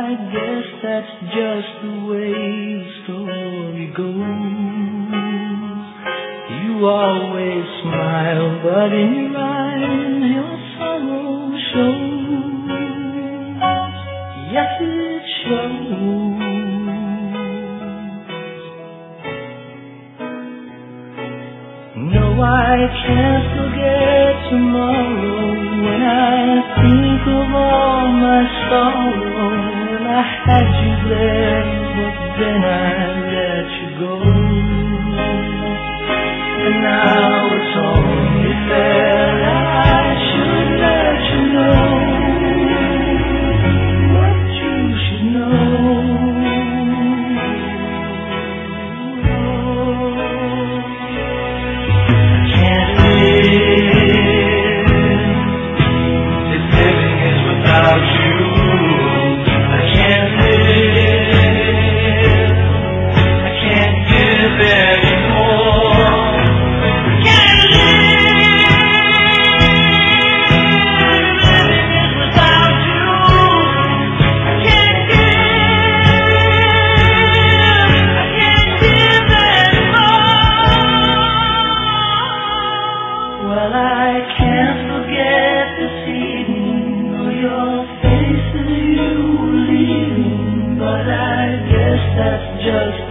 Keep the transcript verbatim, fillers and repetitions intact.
I guess that's just the way the story goes. You always smile, but in your eyes your sorrow shows. Yes, it shows. No, I can't forget tomorrow when I think of all my sorrow. And I had you there, but then I let you go. And now it's only fair that I should let you know what you should know. Well, I can't forget this evening or your face as you were leaving, but I guess that's just